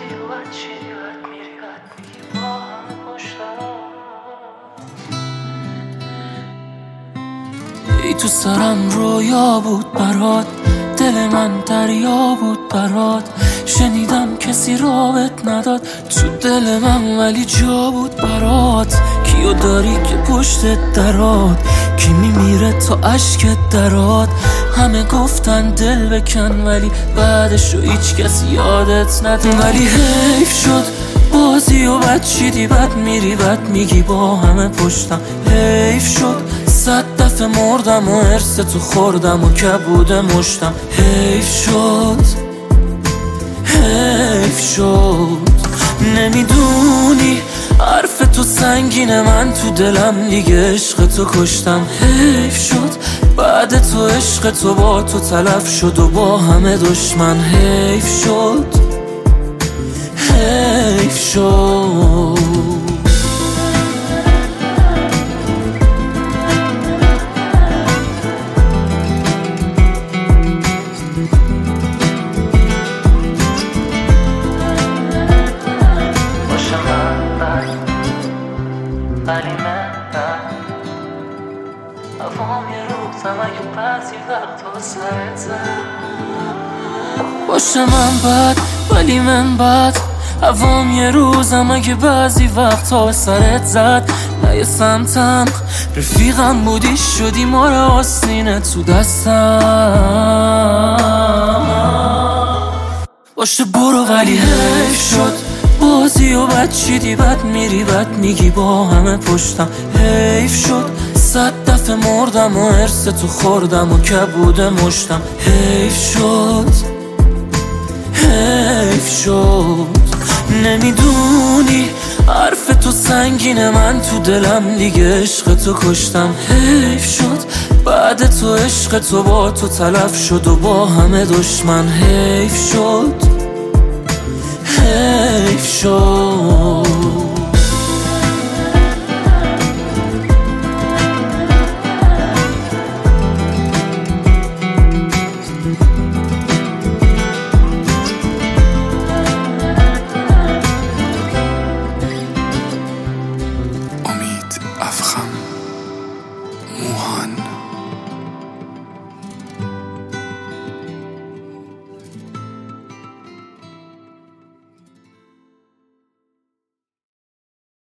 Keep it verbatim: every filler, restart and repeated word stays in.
بازی و بد چیدی بد میری بد میگی با همه پشتم. ای تو سرم رویا بود برات، دل من دریا بود برات. شنیدم کسی رابط نداد تو دل من ولی جا بود برات. کیو داری که پشت درات، کی میمیره تا عشقت درات. همه گفتن دل بکن ولی بعدشو هیچ کسی یادت نداد. ولی حیف شد بازی و بد چیدی بد میری بد میگی با همه پشتم. حیف شد صد دفعه مردم و حرس تو خوردم و کبود مشتم. حیف شد حیف شد نمیدونی حرف تو سنگینه، من تو دلم دیگه عشق تو کشتم. حیف شد بعد تو عشق تو با تو تلف شد و با همه دشمن. حیف شد حیف شد ولی من بد افام یه روزم اگه بعضی وقتا سرت زد. باشه من بد ولی من بد افام یه روزم اگه بعضی وقتا سرت زد. نه یه سمتم رفیقم بودی شدی مار آستینه تو دستم. باشه برو ولی حیف شد بازی و بد چیدی بد میری بد میگی با همه پشتم. حیف شد صد دفعه مردم و حرس تو خوردم و کبود مشتم. حیف شد حیف شد نمیدونی حرف تو سنگینه، من تو دلم دیگه عشق تو کشتم. حیف شد بعد تو عشق تو با تو تلف شد و با همه دشمن. حیف شد حیف شد امید افخم موهان.